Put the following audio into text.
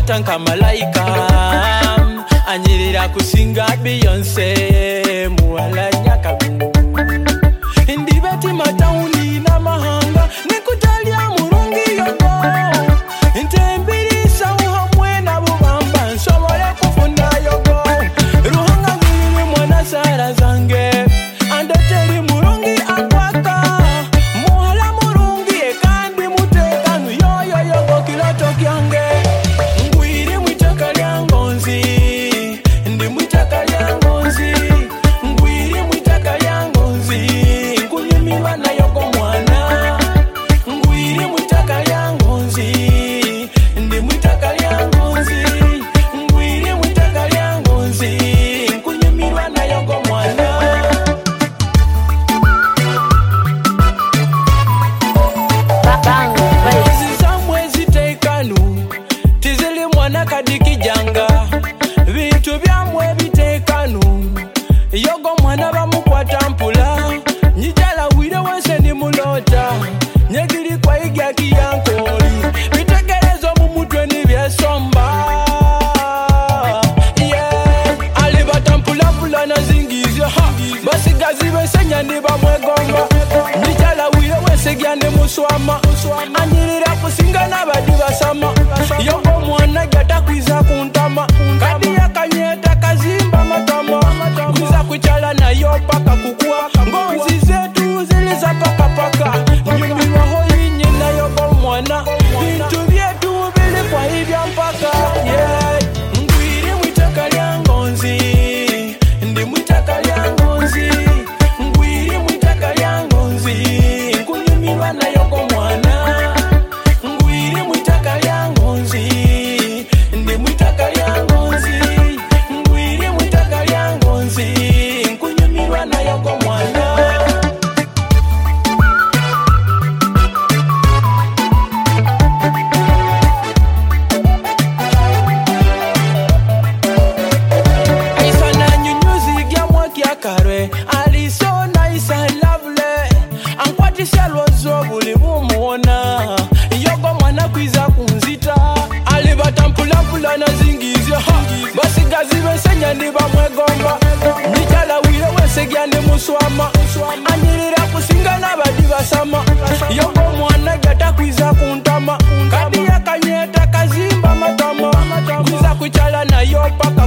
Amfata nka malaika anyirira kusinga Beyonce muwala nyakagungu ndibeti matauni na mahanga nikutalya murungi yogo ntembirisa uhamwe na bubamba nsobole kufunda yogo ruhanga ngiri mwana sara zange andeteri murungi akwaka muhala murungi ekandi mutekanu yoyo yogo kiloto kyange ngwiri mwitaka lyangonzi ndi mwitaka lyangonzi ngwiri mwitaka lyangonzi nkunyumirwa na yogo mwana ngwiri mwitaka lyangonzi ndi mwitaka lyangonzi ngwiri mwitaka lyangonzi nkunyumirwa na yogo mwana Mwezi tekanu tizili mwana kadikijanga bintu byamwe bitekanu yogo mwana bamukwata mpula nyijala wire wense ndi mulota nyegiri kwa igya kiyankoli bitegerezo mu mutwe ni byesomba yeah alibata mpula na zingizyo basigazi besenya ndi bamwegomba nyijala wire wense gyande muswama anyirira kusinga n'abadi basama yogo mwana gata kwiza kuntama kadi yakanyeta kazimba matama kwiza kuchala nayo paka kukua ngonzi zetu ziliza paka nyumirwa hoyinyi na yogo mwana bintu byetu bili kwa hivya mpaka yeah ngwiri mwitaka lyangonzi ndi mwitaka lyangonzi ngwiri mwitaka lyangonzi nkunyumirwa na yogo mwana ngwiri mwitaka lyangonzi ndi mwitaka lyangonzi ngwiri mwitaka lyangonzi nkunyumirwa na yogo mwana Aisana nyunyuzi gya mwakya karwe ali so nice and lovely ankwatisha lwozo buli bumuona yogo mwana kwiza kunzita alibata mpula na zingizyo basigazi besenya ndi bamwegomba nyijala wire wense gyande muswama anyirira kusinga n'abadi basama yogo mwana gata kwiza kuntama kadi yakanyeta kazimba matama kwiza kuchala nayo paka